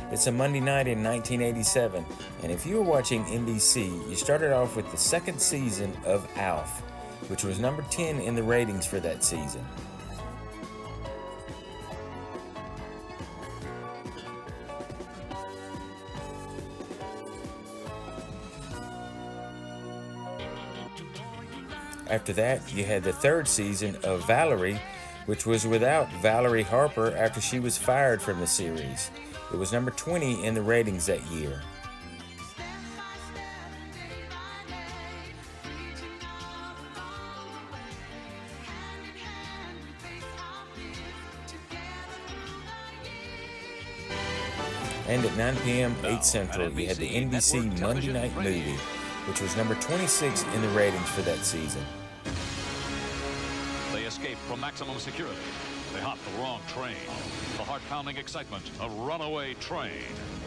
It's a Monday night in 1987, and if you were watching NBC, you started off with the second season of ALF, which was number 10 in the ratings for that season. After that, you had the third season of Valerie, which was without Valerie Harper after she was fired from the series. It was number 20 in the ratings that year. And at 9 p.m., 8 Central, you had the NBC Monday Night Movie, which was number 26 in the ratings for that season. They escape from maximum security. They hop the wrong train. The heart-pounding excitement of Runaway Train.